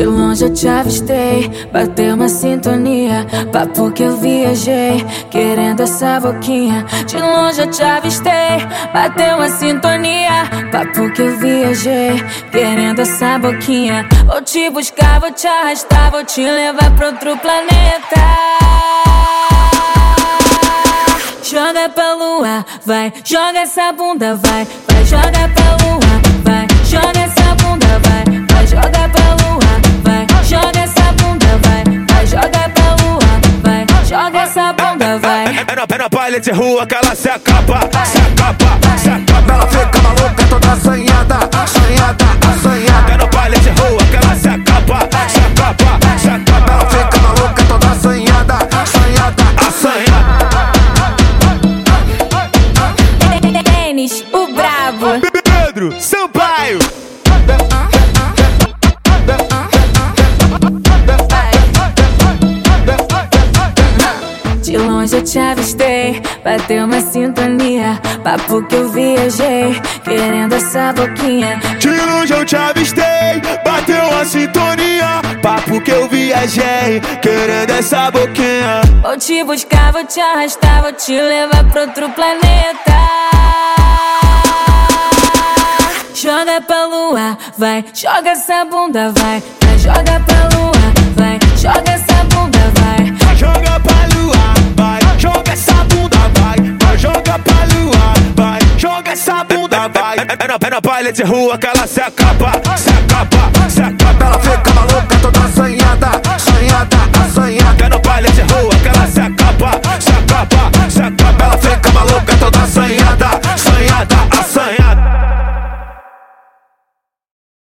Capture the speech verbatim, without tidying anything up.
De longe eu te avistei, bateu uma sintonia. Papo que eu viajei, querendo essa boquinha. De longe eu te avistei, bateu uma sintonia. Papo que eu viajei, querendo essa boquinha. Vou te buscar, vou te arrastar, vou te levar pra outro planeta. Joga pra lua, vai, joga essa bunda, vai, vai, joga pra lua, vai, joga essa bunda, vai, vai, joga pra lua, vai, joga essa bunda, vai, vai, joga pra lua, vai, joga essa bunda, vai. É no, é no baile de rua que ela se acaba, se acaba, se acaba. Ela fica maluca, toda assanhada, assanhada, assanhada. É no baile de rua que ela se acaba, se acaba, se acaba. Ela fica maluca, toda assanhada, assanhada, assanhada. Denis, o brabo. Pedro Sampaio. De longe eu te avistei, bateu uma sintonia. Papo que eu viajei, querendo essa boquinha. De longe eu te avistei, bateu uma sintonia. Papo que eu viajei, querendo essa boquinha. Vou te buscar, vou te arrastar, vou te levar pra outro planeta. Joga pra lua, vai, joga essa bunda, vai, vai, joga pra lua, vai, joga essa bunda, vai. Joga pra lua, vai, joga essa bunda, vai, vai, joga pra lua, vai, joga essa bunda, vai. É no, é no baile de rua que ela se acaba, se acaba, se acaba.